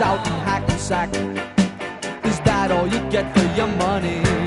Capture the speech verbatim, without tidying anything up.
out in Hackensack. Is that all you get for your money?